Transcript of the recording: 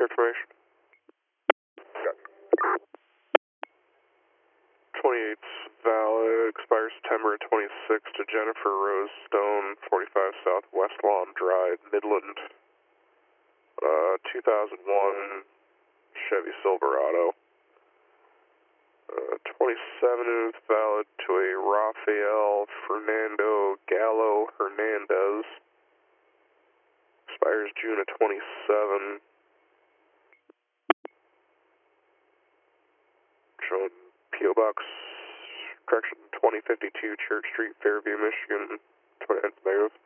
information. 28's valid, expires September 26th to Jennifer Rose Stone, 45 South West Lawn Drive, Midland. 2001 Chevy Silverado. 27 is valid to a Rafael Fernando Gallo Hernandez. Expires June of 27. Showing P.O. Box, correction, 2052 Church Street, Fairview, Michigan, 29th negative.